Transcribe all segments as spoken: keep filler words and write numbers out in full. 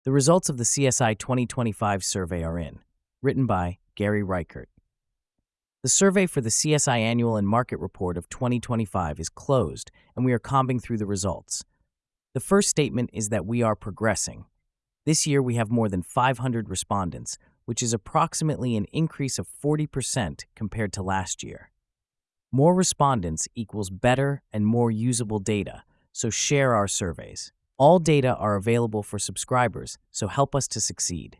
The results of the C S I twenty twenty-five survey are in. Written by Gary Reichert. The survey for the C S I Annual and Market Report of twenty twenty-five is closed, and we are combing through the results. The first statement is that we are progressing. This year we have more than five hundred respondents, which is approximately an increase of forty percent compared to last year. More respondents equals better and more usable data, so share our surveys. All data are available for subscribers, so help us to succeed.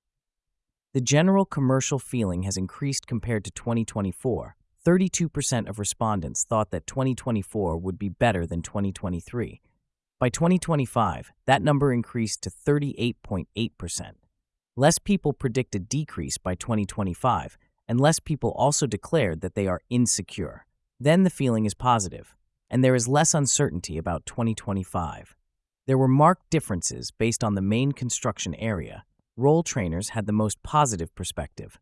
The general commercial feeling has increased compared to twenty twenty-four. thirty-two percent of respondents thought that twenty twenty-four would be better than twenty twenty-three. By twenty twenty-five, that number increased to thirty-eight point eight percent. Less people predict a decrease by twenty twenty-five, and less people also declared that they are insecure. Then the feeling is positive, and there is less uncertainty about twenty twenty-five. There were marked differences based on the main construction area. Role trainers had the most positive perspective.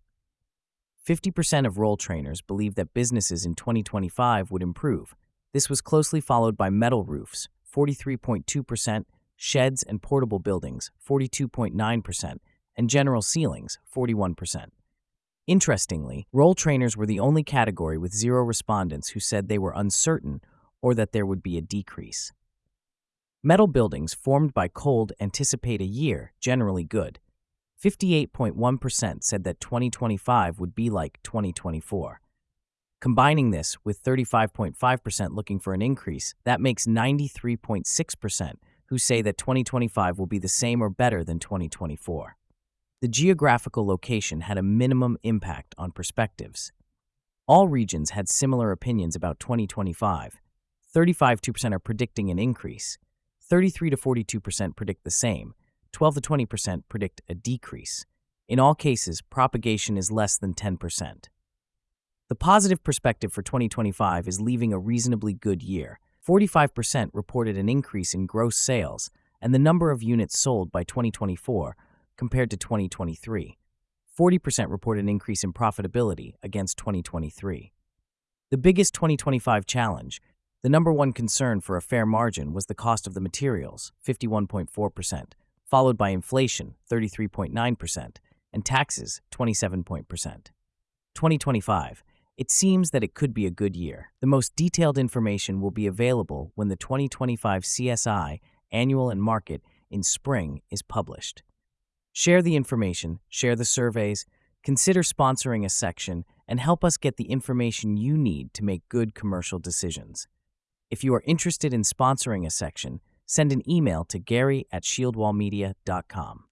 fifty percent of role trainers believed that businesses in twenty twenty-five would improve. This was closely followed by metal roofs, forty-three point two percent, sheds and portable buildings, forty-two point nine percent, and general ceilings, forty-one percent. Interestingly, role trainers were the only category with zero respondents who said they were uncertain or that there would be a decrease. Metal buildings formed by cold anticipate a year generally good. fifty-eight point one percent said that twenty twenty-five would be like twenty twenty-four. Combining this with thirty-five point five percent looking for an increase, that makes ninety-three point six percent who say that twenty twenty-five will be the same or better than twenty twenty-four. The geographical location had a minimum impact on perspectives. All regions had similar opinions about twenty twenty-five. thirty-five point two percent are predicting an increase. thirty-three to forty-two percent predict the same. twelve to twenty percent predict a decrease. In all cases, propagation is less than ten percent. The positive perspective for twenty twenty-five is leaving a reasonably good year. forty-five percent reported an increase in gross sales and the number of units sold by twenty twenty-four compared to twenty twenty-three. forty percent reported an increase in profitability against twenty twenty-three. The biggest twenty twenty-five challenge, the number one concern for a fair margin, was the cost of the materials, fifty-one point four percent, followed by inflation, thirty-three point nine percent, and taxes, twenty-seven percent. twenty twenty-five. It seems that it could be a good year. The most detailed information will be available when the twenty twenty-five C S I Annual and Market in spring is published. Share the information, share the surveys, consider sponsoring a section, and help us get the information you need to make good commercial decisions. If you are interested in sponsoring a section, send an email to Gary at shieldwallmedia dot com.